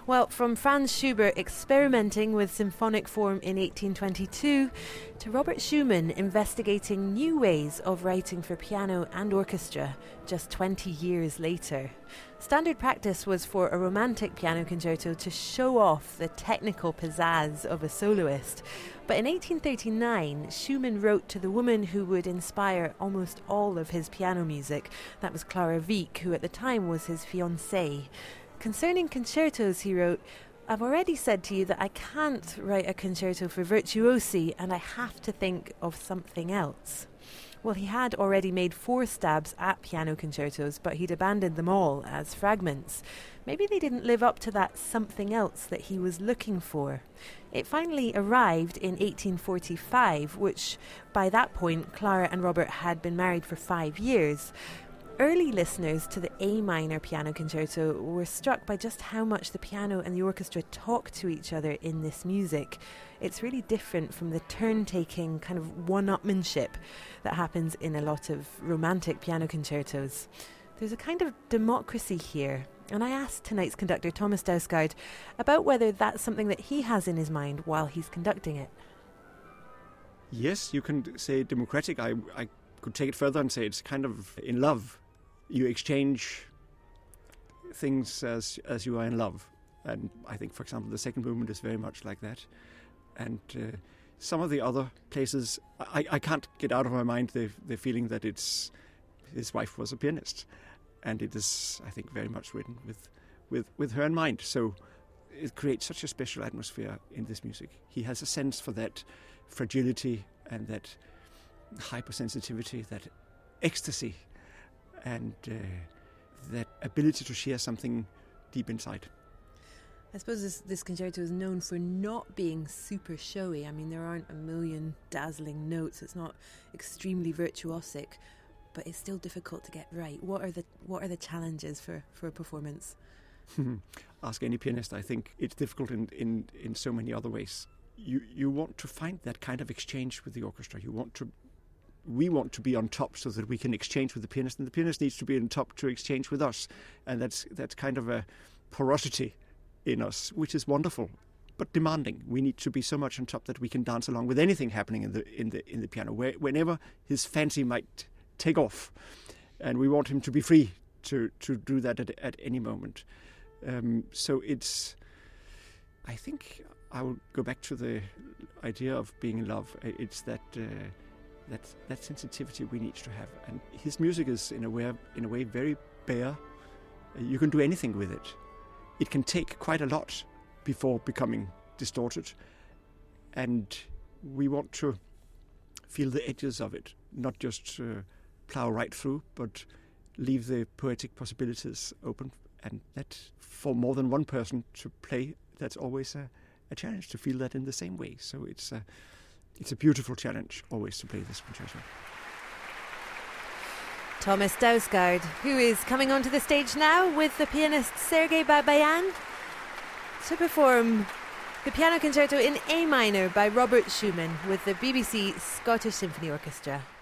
Well, from Franz Schubert experimenting with symphonic form in 1822 to Robert Schumann investigating new ways of writing for piano and orchestra just 20 years later. Standard practice was for a romantic piano concerto to show off the technical pizzazz of a soloist. But in 1839, Schumann wrote to the woman who would inspire almost all of his piano music. That was Clara Wieck, who at the time was his fiancée. Concerning concertos, he wrote, "I've already said to you that I can't write a concerto for virtuosi and I have to think of something else." Well, he had already made 4 stabs at piano concertos, but he'd abandoned them all as fragments. Maybe they didn't live up to that something else that he was looking for. It finally arrived in 1845, which by that point Clara and Robert had been married for 5 years. Early listeners to the A minor piano concerto were struck by just how much the piano and the orchestra talk to each other in this music. It's really different from the turn-taking kind of one-upmanship that happens in a lot of romantic piano concertos. There's a kind of democracy here, and I asked tonight's conductor Thomas Dausgaard about whether that's something that he has in his mind while he's conducting it. Yes, you can say democratic. I could take it further and say it's kind of in love. You exchange things as you are in love. And I think, for example, the second movement is very much like that. And some of the other places, I can't get out of my mind the feeling that his wife was a pianist. And it is, I think, very much written with her in mind. So it creates such a special atmosphere in this music. He has a sense for that fragility and that hypersensitivity, that ecstasy, and that ability to share something deep inside. I suppose this concerto is known for not being super showy. I mean, there aren't a million dazzling notes. It's not extremely virtuosic, but it's still difficult to get right. What are the challenges for a performance? Ask any pianist. I think it's difficult in so many other ways. You want to find that kind of exchange with the orchestra. We want to be on top so that we can exchange with the pianist, and the pianist needs to be on top to exchange with us. And that's kind of a porosity in us, which is wonderful, but demanding. We need to be so much on top that we can dance along with anything happening in the piano, whenever his fancy might take off. And we want him to be free to do that at any moment. So it's, I think I will go back to the idea of being in love. It's that sensitivity we need to have, and his music is in a way very bare. You can do anything with it. It can take quite a lot before becoming distorted, and we want to feel the edges of it, not just plow right through, but leave the poetic possibilities open. And that, for more than one person to play, that's always a challenge to feel that in the same way. So it's a beautiful challenge always to play this concerto. Thomas Dausgaard, who is coming onto the stage now with the pianist Sergei Babayan to perform the piano concerto in A minor by Robert Schumann with the BBC Scottish Symphony Orchestra.